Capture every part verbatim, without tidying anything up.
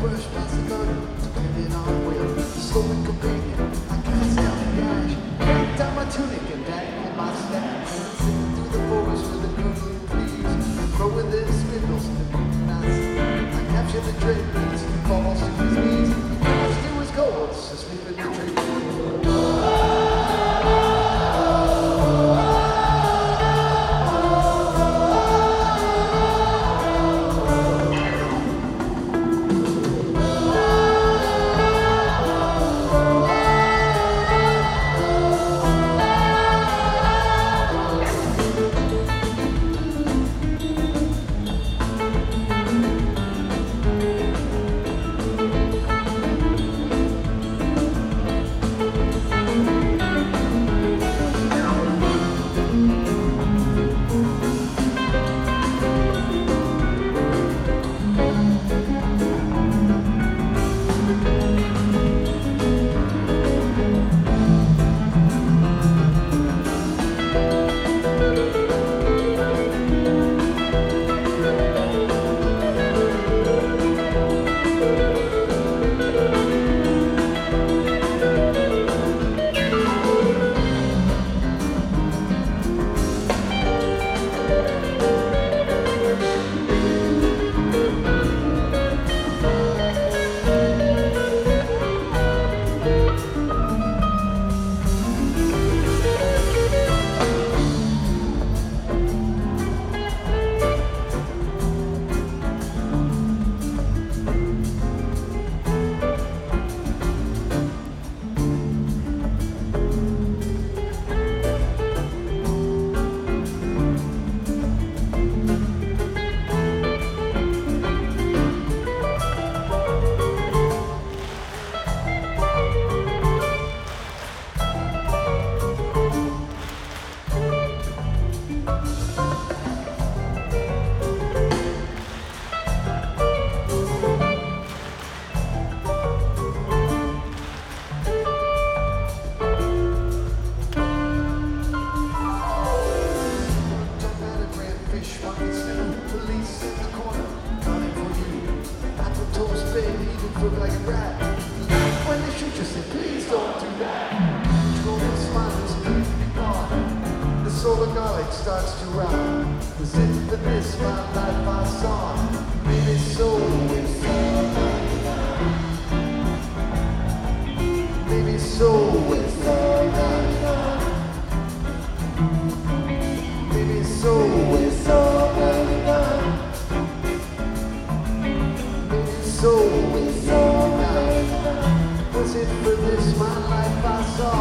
brush my cigar, depending on wheel. Slowly companion, I can't stop the gash. Break down my tunic and dangle my stash. Sing through the forest with a gurgling please. Throw with their spindles to the nights. I capture the dread beast, he falls to his knees. He falls to his cords, asleep in the tree. Police in the corner, coming for you. Apple toast, baby, you look like a rat. When they shoot you, say, please don't do that. Control your smilers, please be gone. The solar garlic starts to rot. The sin for this, my life I saw. Maybe so it's maybe so it's maybe so it's So it's alright. Was it for this my life I saw?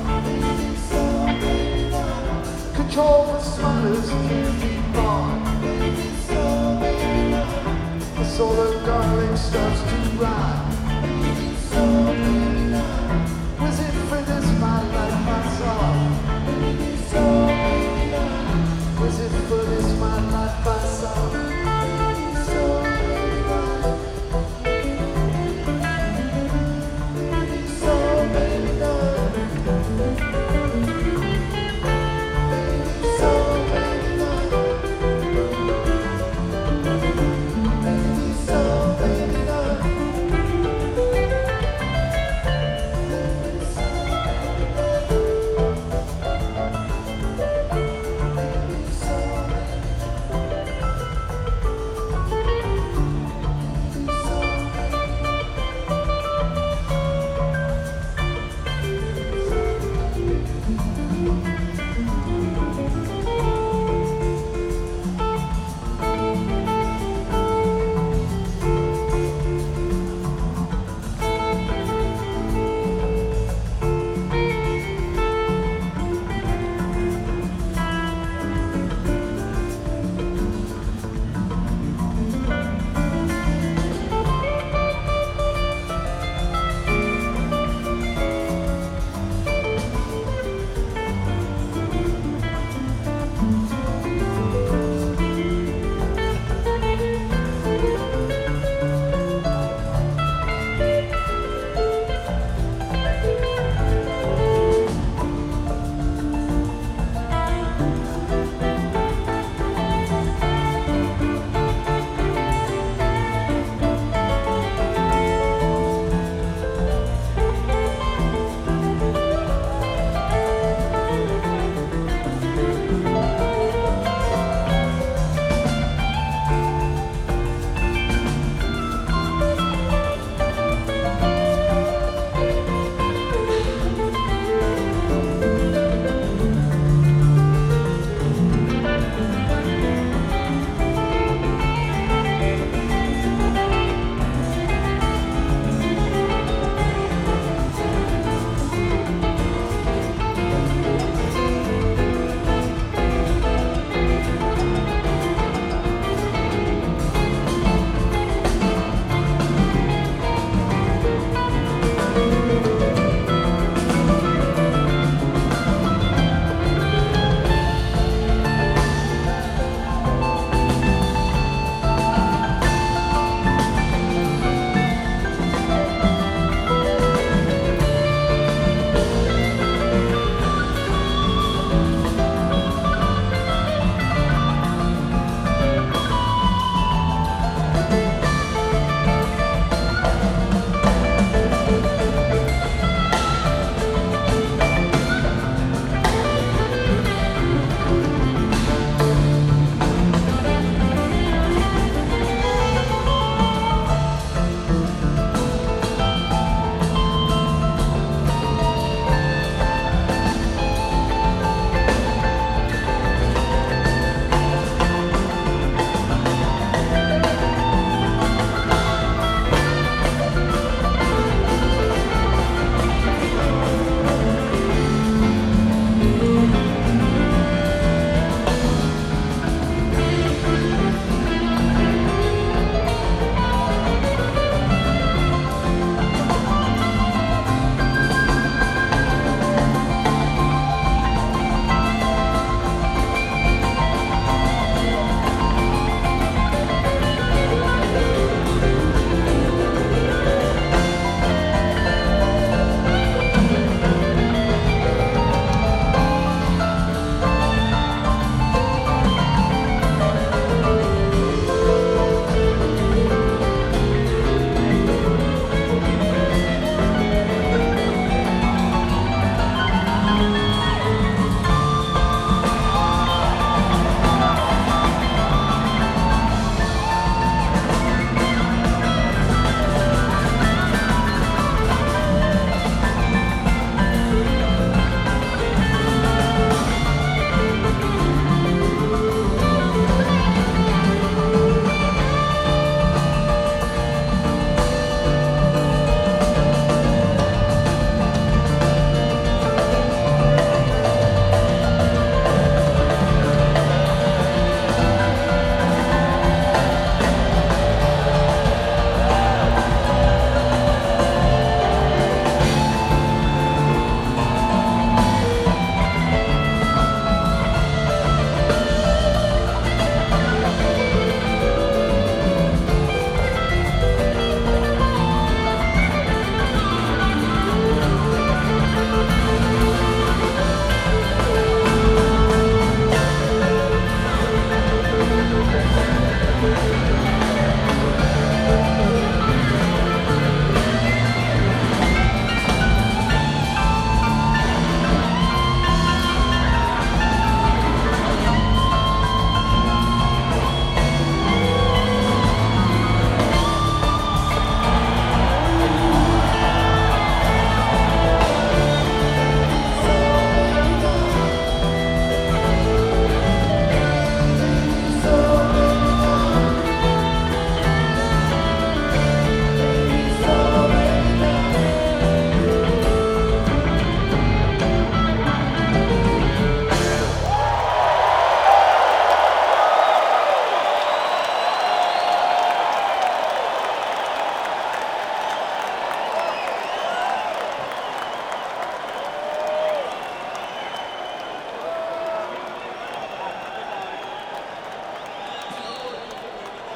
Control the smilers, keep on. The solar darling starts to ride.